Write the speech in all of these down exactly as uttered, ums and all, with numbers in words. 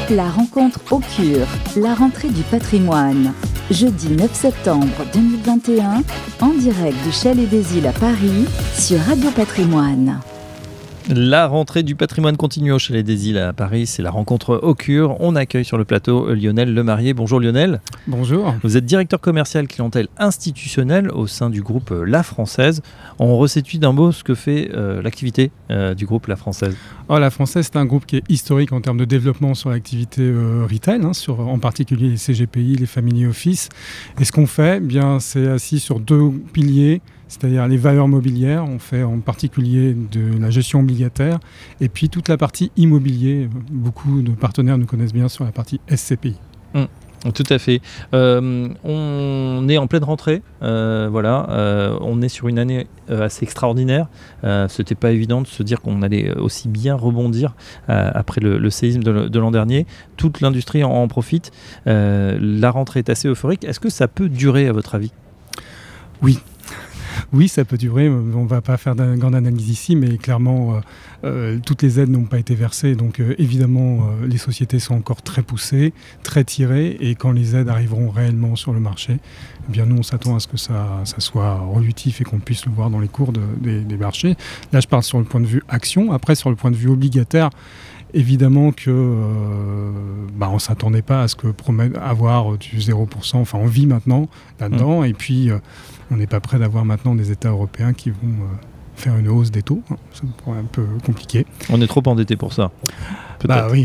La rencontre au Cure, la rentrée du patrimoine. Jeudi neuf septembre deux mille vingt et un, en direct du Chalet des Îles à Paris, sur Radio Patrimoine. La rentrée du patrimoine continue au Chalet des Îles à Paris, c'est la rencontre au Cure. On accueille sur le plateau Lionel Lemarié. Bonjour Lionel. Bonjour. Vous êtes directeur commercial clientèle institutionnelle au sein du groupe La Française. On resitue d'un mot ce que fait euh, l'activité euh, du groupe La Française. Oh, La Française, c'est un groupe qui est historique en termes de développement sur l'activité euh, retail, hein, sur, en particulier les C G P I, les family office. Et ce qu'on fait, eh bien, c'est assis sur deux piliers, c'est-à-dire les valeurs mobilières. On fait en particulier de la gestion obligataire et puis toute la partie immobilier. Beaucoup de partenaires nous connaissent bien sur la partie S C P I. Mmh. Tout à fait. Euh, on est en pleine rentrée, euh, voilà. Euh, on est sur une année euh, assez extraordinaire. Euh, c'était pas évident de se dire qu'on allait aussi bien rebondir euh, après le, le séisme de, de l'an dernier. Toute l'industrie en, en profite. Euh, la rentrée est assez euphorique. Est-ce que ça peut durer à votre avis ? Oui. Oui, ça peut durer. On ne va pas faire de grande analyse ici, mais clairement, euh, euh, toutes les aides n'ont pas été versées. Donc, euh, évidemment, euh, les sociétés sont encore très poussées, très tirées. Et quand les aides arriveront réellement sur le marché, eh bien, nous, on s'attend à ce que ça, ça soit relutif et qu'on puisse le voir dans les cours de, des, des marchés. Là, je parle sur le point de vue action. Après, sur le point de vue obligataire, évidemment que euh, bah, on ne s'attendait pas à ce que promet avoir du zéro pour cent. Enfin, on vit maintenant là-dedans. Mmh. Et puis, euh, on n'est pas prêt d'avoir maintenant des États européens qui vont euh, faire une hausse des taux. Ça me paraît un peu compliqué. On est trop endetté pour ça. Peut-être. Bah oui.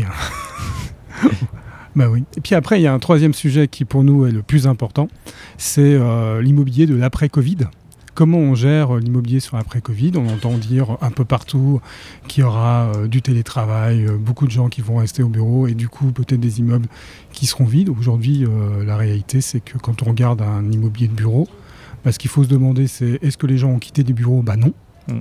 Bah oui. Et puis après, il y a un troisième sujet qui, pour nous, est le plus important. C'est euh, l'immobilier de l'après-Covid. Comment on gère l'immobilier sur l'après-Covid ? On entend dire un peu partout qu'il y aura euh, du télétravail, euh, beaucoup de gens qui vont rester au bureau et du coup peut-être des immeubles qui seront vides. Aujourd'hui, euh, la réalité, c'est que quand on regarde un immobilier de bureau, bah, ce qu'il faut se demander, c'est est-ce que les gens ont quitté des bureaux ? Bah non. Mm.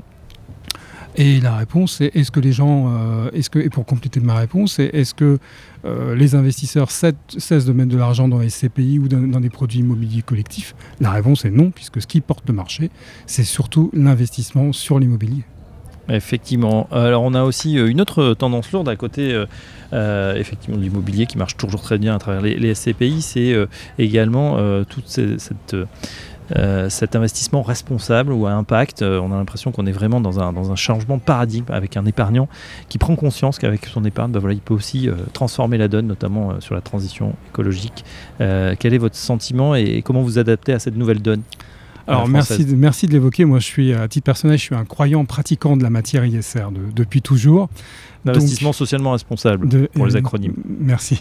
Et la réponse est est-ce que les gens, euh, est-ce que, et pour compléter ma réponse, c'est est-ce que euh, les investisseurs cessent de mettre de l'argent dans les S C P I ou dans, dans des produits immobiliers collectifs ? La réponse est non, puisque ce qui porte le marché, c'est surtout l'investissement sur l'immobilier. Effectivement. Alors on a aussi une autre tendance lourde à côté euh, euh, effectivement de l'immobilier qui marche toujours très bien à travers les, les S C P I, c'est euh, également euh, toute ces, cette euh, Euh, cet investissement responsable ou à impact. Euh, on a l'impression qu'on est vraiment dans un, dans un changement de paradigme avec un épargnant qui prend conscience qu'avec son épargne, bah voilà, il peut aussi euh, transformer la donne, notamment euh, sur la transition écologique. Euh, quel est votre sentiment et, et comment vous adaptez à cette nouvelle donne ? Alors merci de, merci de l'évoquer. Moi, je suis, à titre personnel, je suis un croyant pratiquant de la matière I S R de, depuis toujours. L'investissement Donc, socialement responsable, de, pour euh, les acronymes. Merci.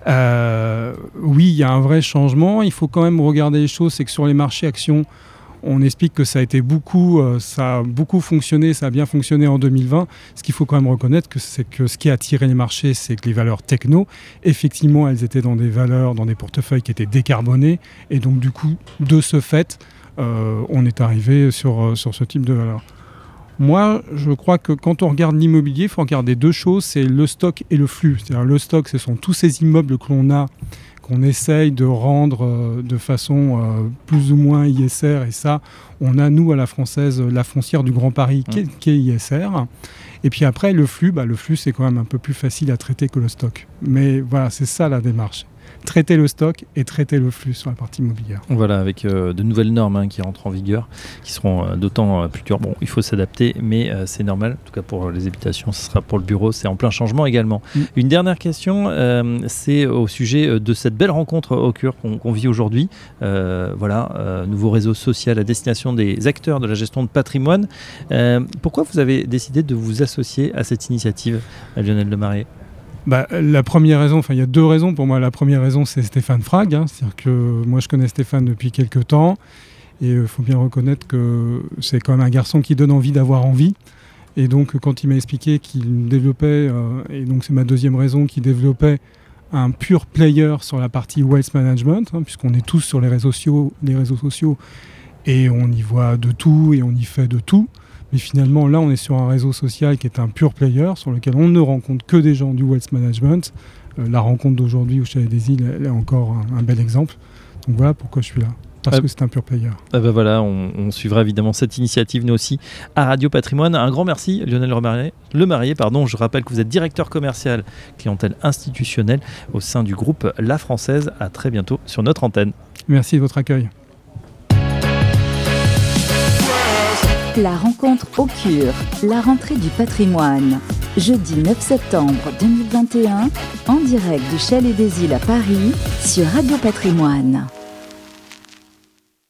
Euh, oui, il y a un vrai changement. Il faut quand même regarder les choses. C'est que sur les marchés actions, on explique que ça a été beaucoup, euh, ça a beaucoup fonctionné, ça a bien fonctionné en deux mille vingt. Ce qu'il faut quand même reconnaître, que c'est que ce qui a attiré les marchés, c'est que les valeurs techno, effectivement, elles étaient dans des valeurs, dans des portefeuilles qui étaient décarbonés. Et donc, du coup, de ce fait, euh, on est arrivé sur, sur ce type de valeurs. Moi, je crois que quand on regarde l'immobilier, il faut regarder deux choses, c'est le stock et le flux. C'est-à-dire le stock, ce sont tous ces immeubles que l'on a, qu'on essaye de rendre euh, de façon euh, plus ou moins I S R. Et ça, on a, nous, à La Française, la foncière du Grand Paris qui est, qui est I S R. Et puis après, le flux, bah, le flux, c'est quand même un peu plus facile à traiter que le stock. Mais voilà, c'est ça la démarche. Traiter le stock et traiter le flux sur la partie immobilière. Voilà, avec euh, de nouvelles normes hein, qui rentrent en vigueur, qui seront euh, d'autant euh, plus dures. Bon, il faut s'adapter, mais euh, c'est normal. En tout cas, pour les habitations, ce sera pour le bureau, c'est en plein changement également. Mmh. Une dernière question, euh, c'est au sujet de cette belle rencontre au Cure qu'on, qu'on vit aujourd'hui. Euh, voilà, euh, nouveau réseau social à destination des acteurs de la gestion de patrimoine. Euh, pourquoi vous avez décidé de vous associer à cette initiative, à Lionel Lemarié ? Bah, la première raison, enfin il y a deux raisons pour moi. La première raison, c'est Stéphane Frag. Hein, c'est-à-dire que moi je connais Stéphane depuis quelques temps et il euh, faut bien reconnaître que c'est quand même un garçon qui donne envie d'avoir envie. Et donc quand il m'a expliqué qu'il développait, euh, et donc c'est ma deuxième raison, qu'il développait un pur player sur la partie wealth management, hein, puisqu'on est tous sur les réseaux sociaux, les réseaux sociaux et on y voit de tout et on y fait de tout. Mais finalement, là, on est sur un réseau social qui est un pure player, sur lequel on ne rencontre que des gens du wealth management. Euh, la rencontre d'aujourd'hui au Chalet des Îles, elle est encore un, un bel exemple. Donc voilà pourquoi je suis là. parce ah, que c'est un pur player. Ah bah voilà, on, on suivra évidemment cette initiative, nous aussi, à Radio Patrimoine. Un grand merci, Lionel Lemarié. Lemarié, pardon. Je rappelle que vous êtes directeur commercial clientèle institutionnelle au sein du groupe La Française. À très bientôt sur notre antenne. Merci de votre accueil. La rencontre au Cure, la rentrée du patrimoine. Jeudi neuf septembre deux mille vingt et un, en direct du Chalet des Îles à Paris, sur Radio Patrimoine.